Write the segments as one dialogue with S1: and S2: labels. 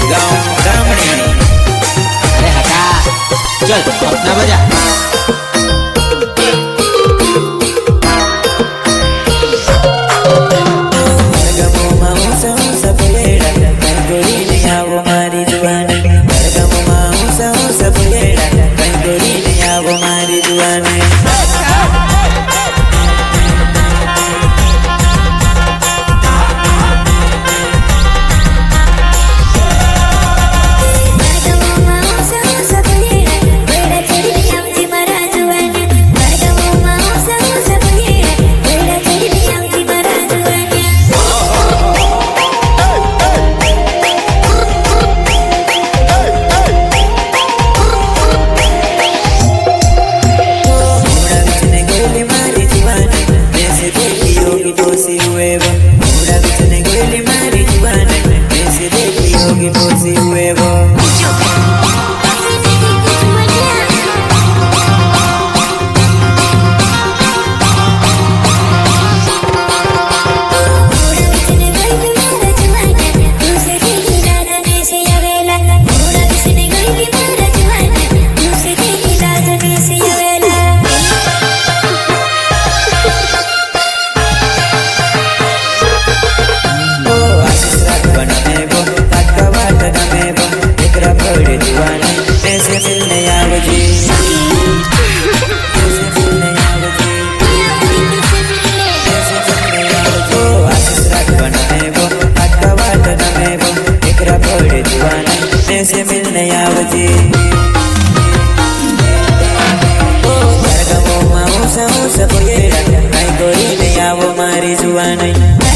S1: गाँव रामणी।
S2: अरे हटा, चल अपना बजा।
S1: से मिलने आवजी सब आई गोरी नहीं आवो मारी जुआनी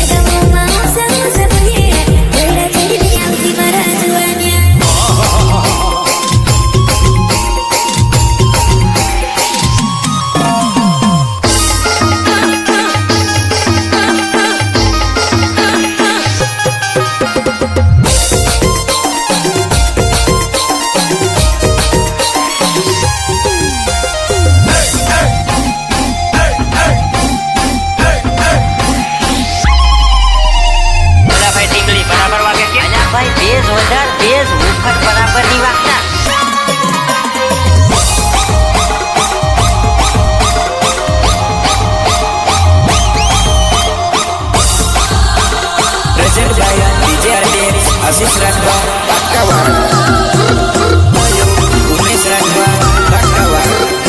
S1: आशीष राठवा बाकावा उमेश राठवा बाकावा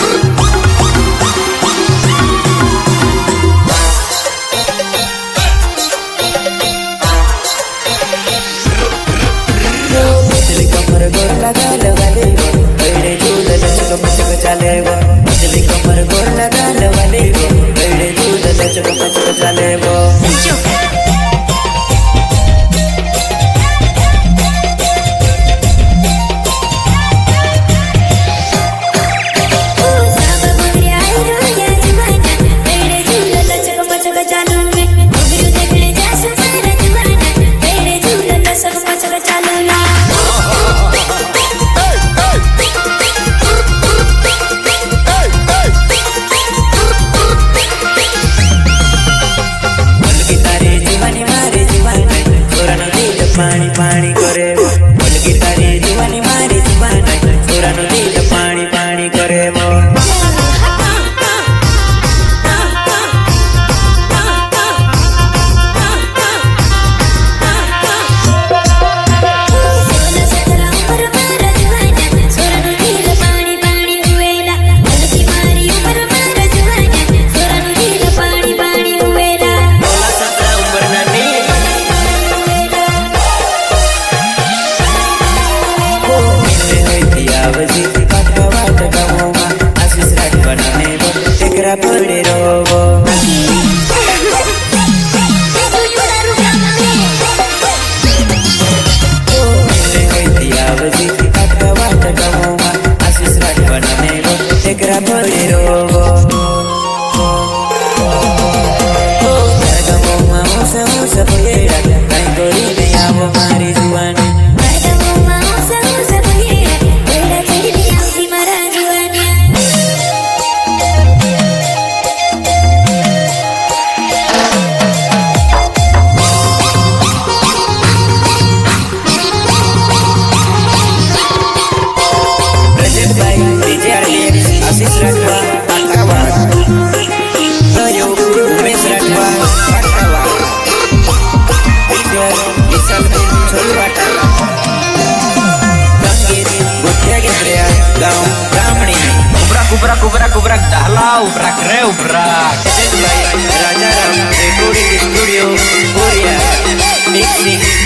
S1: बिजली कमर गोर लगा वाले बड़े झूल लचक मचक चले वो बिजली कमर गोर लगा वाले बड़े झूल लचक मचक चले वो पानी पानी करे बोलगी तारी जुवानी मारी जुबान छोरा नो दिल पानी पानी करे वो आशीष राठवा ने टेकरा पड़े रोवो आशीष राठवा ने टेकरा पड़े रोवो सब कहीं गोरी नहीं आवो मारी जुआनी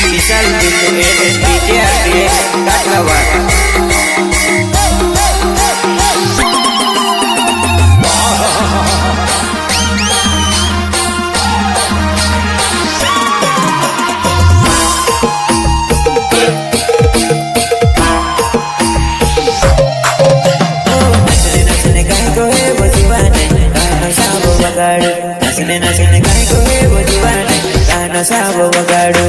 S1: વિશાલ બિંદુ DJ RDX કાઠિયાવાડ નચને નચને કાંઈ કહે વો જુવાને ગાનો સાવો વગાડો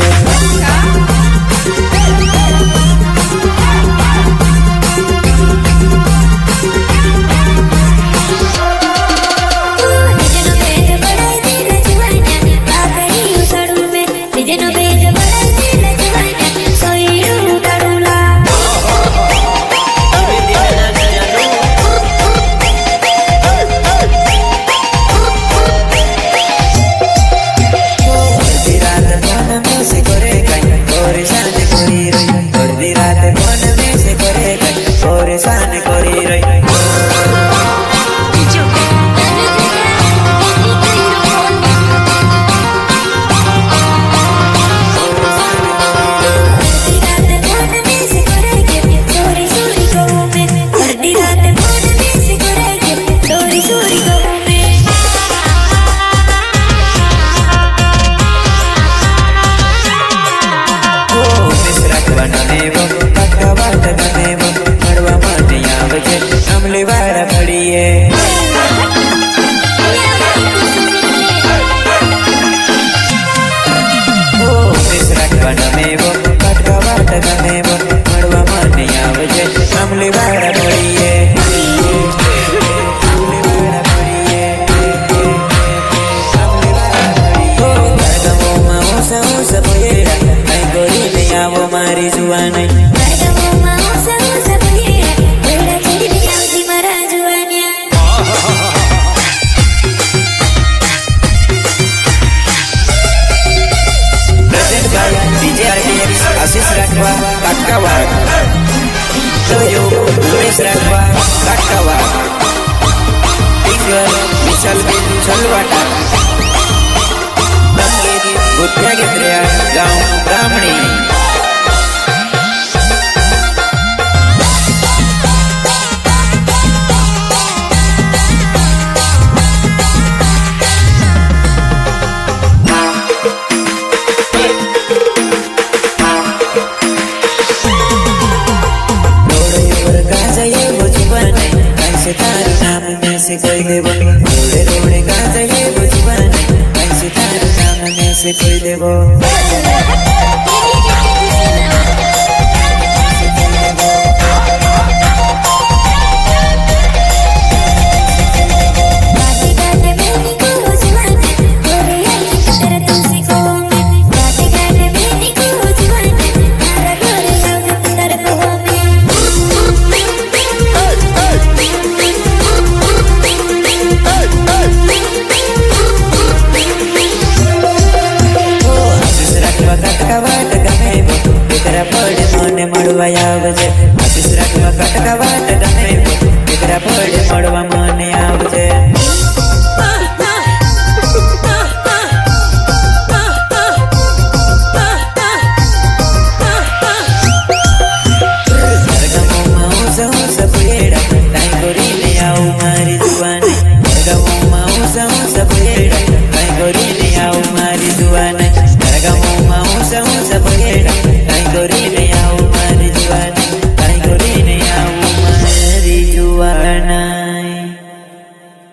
S1: મારી જુવાની DJ RDX આશીષ રાખવા કાઠિયાવાડ ઉમેશ રાખવા કાઠિયાવાડ વિશાલ બિંદુ છલવાટા બુદ્ધ્યા ગેત્રિયા ગામ બ્રાહ્મણી તારું નામ મેં से कोई देवो रोड़े रोड़े गा जाइए वो जुबान ऐसे तारू नाम में से कोई देवो મળવા આવજે આશીષ રાખવા કટકાવાટ ગમે દીકરા પડે મળવા